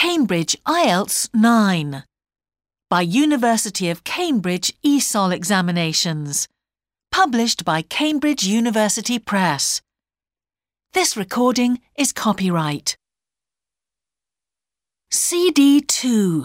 Cambridge IELTS 9 by University of Cambridge ESOL Examinations, published by Cambridge University Press. This recording is copyright. CD 2.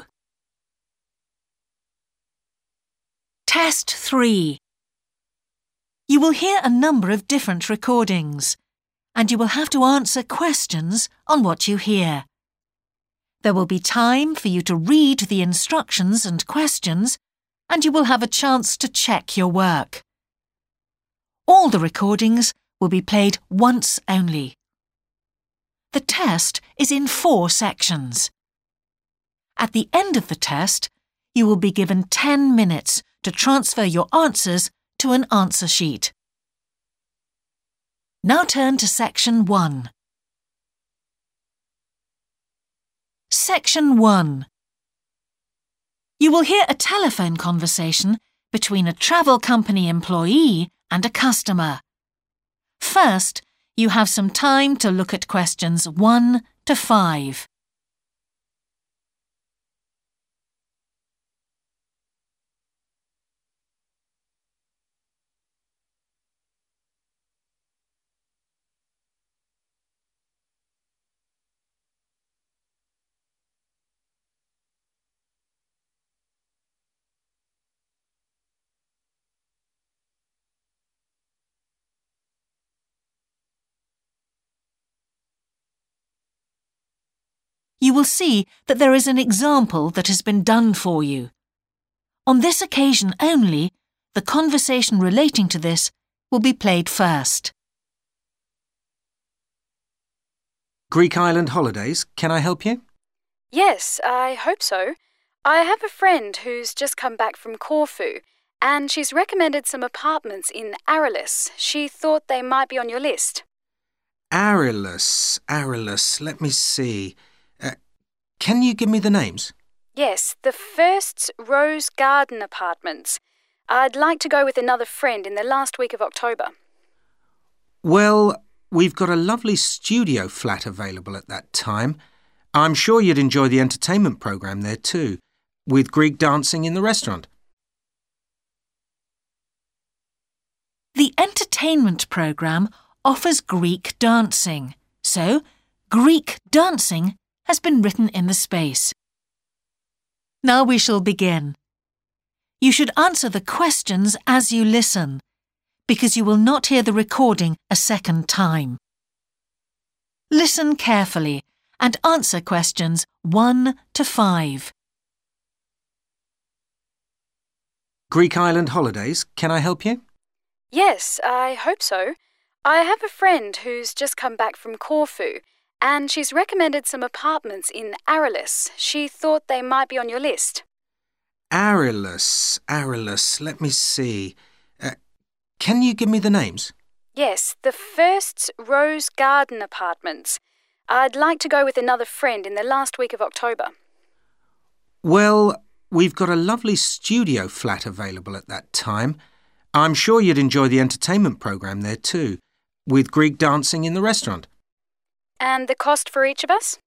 Test 3. You will hear a number of different recordings, and you will have to answer questions on what you hear. There will be time for you to read the instructions and questions, and you will have a chance to check your work. All the recordings will be played once only. The test is in 4 sections. At the end of the test, you will be given 10 minutes to transfer your answers to an answer sheet. Now turn to Section 1. Section 1. You will hear a telephone conversation between a travel company employee and a customer. First, you have some time to look at questions 1 to 5. You will see that there is an example that has been done for you. On this occasion only, the conversation relating to this will be played first. Greek Island Holidays, can I help you? Yes, I hope so. I have a friend who's just come back from Corfu, and she's recommended some apartments in Arilus. She thought they might be on your list. Arilus, let me see. Can you give me the names? Yes, the first's Rose Garden Apartments. I'd like to go with another friend in the last week of October. Well, we've got a lovely studio flat available at that time. I'm sure you'd enjoy the entertainment programme there too, with Greek dancing in the restaurant. The entertainment programme offers Greek dancing, so Greek dancing has been written in the space. Now we shall begin. You should answer the questions as you listen, because you will not hear the recording a second time. Listen carefully and answer questions 1 to 5. Greek Island Holidays, can I help you? Yes, I hope so. I have a friend who's just come back from Corfu, and she's recommended some apartments in Arilus. She thought they might be on your list. Arilus, let me see. Can you give me the names? Yes, the first's Rose Garden Apartments. I'd like to go with another friend in the last week of October. Well, we've got a lovely studio flat available at that time. I'm sure you'd enjoy the entertainment programme there too, with Greek dancing in the restaurant. And the cost for each of us?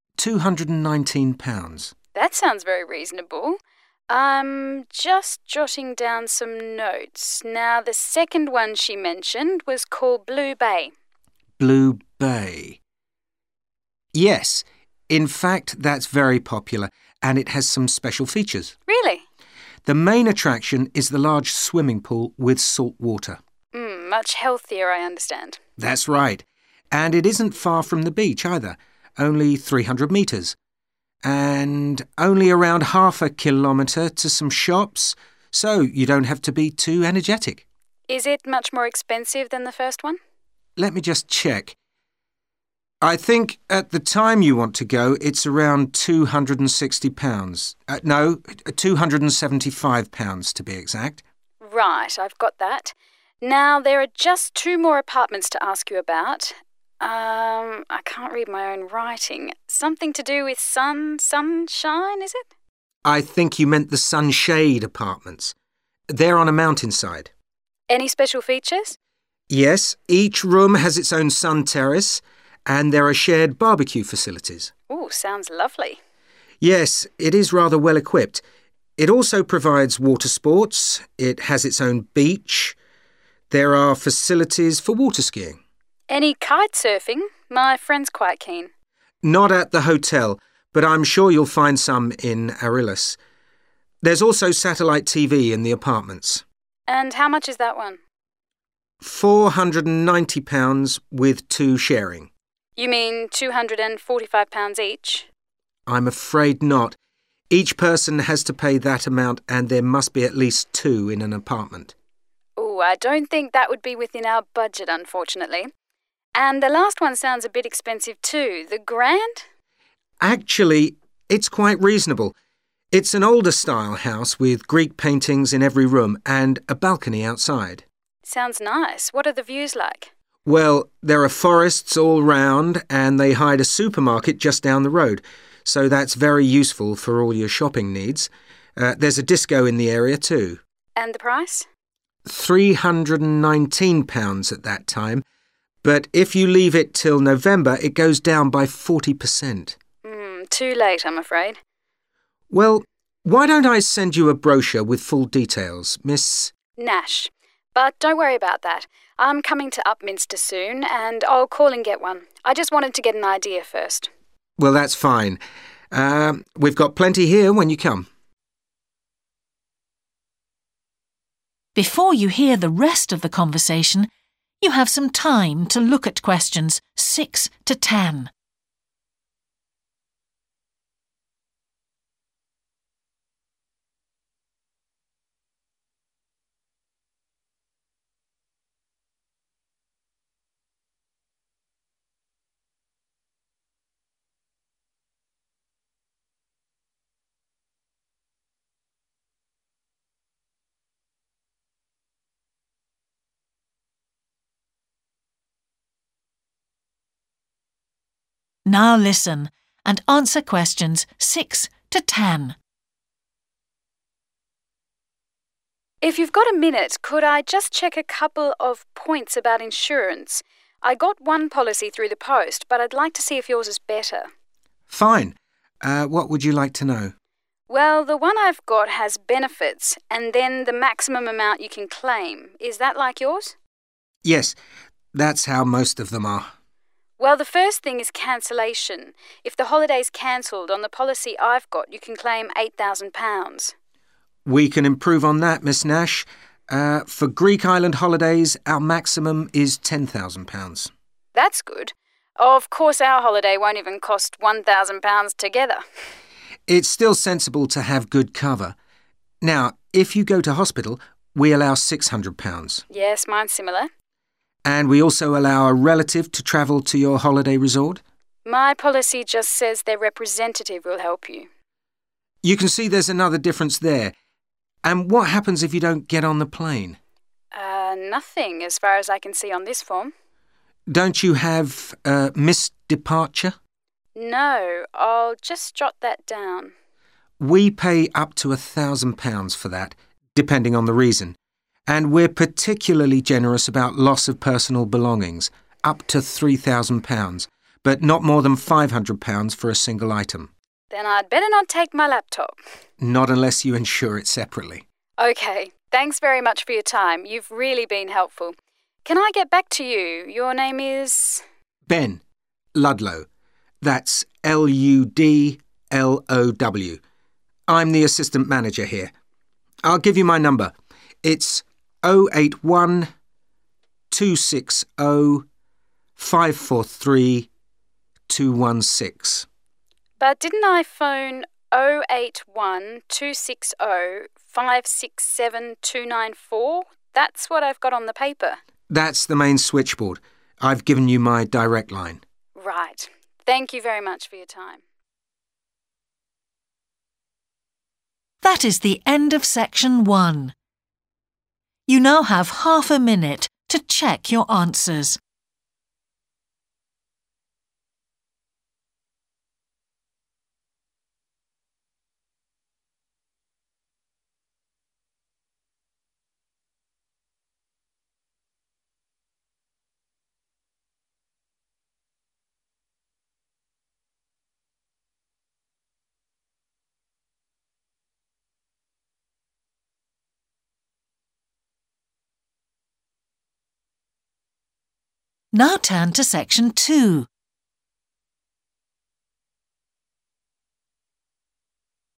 £219. That sounds very reasonable. I'm just jotting down some notes. Now, the second one she mentioned was called Blue Bay. Blue Bay. Yes, in fact, that's very popular, and it has some special features. Really? The main attraction is the large swimming pool with salt water. Much healthier, I understand. That's right. And it isn't far from the beach either, only 300 metres. And only around half a kilometre to some shops, so you don't have to be too energetic. Is it much more expensive than the first one? Let me just check. I think at the time you want to go, it's around £260. No, £275 to be exact. Right, I've got that. Now, there are just 2 more apartments to ask you about. I can't read my own writing. Something to do with sunshine, is it? I think you meant the Sunshade Apartments. They're on a mountainside. Any special features? Yes, each room has its own sun terrace, and there are shared barbecue facilities. Ooh, sounds lovely. Yes, it is rather well equipped. It also provides water sports. It has its own beach. There are facilities for water skiing. Any kite surfing? My friend's quite keen. Not at the hotel, but I'm sure you'll find some in Arillis. There's also satellite TV in the apartments. And how much is that one? £490 with 2 sharing. You mean £245 each? I'm afraid not. Each person has to pay that amount and there must be at least 2 in an apartment. Oh, I don't think that would be within our budget, unfortunately. And the last one sounds a bit expensive too. The Grand? Actually, it's quite reasonable. It's an older style house with Greek paintings in every room and a balcony outside. Sounds nice. What are the views like? Well, there are forests all round and they hide a supermarket just down the road, so that's very useful for all your shopping needs. There's a disco in the area too. And the price? £319 at that time, but if you leave it till November, it goes down by 40%. Too late, I'm afraid. Well, why don't I send you a brochure with full details, Miss... Nash. But don't worry about that. I'm coming to Upminster soon, and I'll call and get one. I just wanted to get an idea first. Well, that's fine. We've got plenty here when you come. Before you hear the rest of the conversation, you have some time to look at questions 6 to 10. Now listen and answer questions 6 to 10. If you've got a minute, could I just check a couple of points about insurance? I got one policy through the post, but I'd like to see if yours is better. Fine. What would you like to know? Well, the one I've got has benefits and then the maximum amount you can claim. Is that like yours? Yes, that's how most of them are. Well, the first thing is cancellation. If the holiday's cancelled on the policy I've got, you can claim £8,000. We can improve on that, Miss Nash. For Greek island holidays, our maximum is £10,000. That's good. Of course, our holiday won't even cost £1,000 together. It's still sensible to have good cover. Now, if you go to hospital, we allow £600. Yes, mine's similar. And we also allow a relative to travel to your holiday resort? My policy just says their representative will help you. You can see there's another difference there. And what happens if you don't get on the plane? Nothing, as far as I can see on this form. Don't you have missed departure? No, I'll just jot that down. We pay up to £1,000 for that, depending on the reason. And we're particularly generous about loss of personal belongings, up to £3,000, but not more than £500 for a single item. Then I'd better not take my laptop. Not unless you insure it separately. OK, thanks very much for your time. You've really been helpful. Can I get back to you? Your name is... Ben Ludlow. That's Ludlow. I'm the assistant manager here. I'll give you my number. It's 081 260 543 216. But didn't I phone 081 260 567 294? That's what I've got on the paper. That's the main switchboard. I've given you my direct line. Right. Thank you very much for your time. That is the end of section 1. You now have half a minute to check your answers. Now turn to section 2.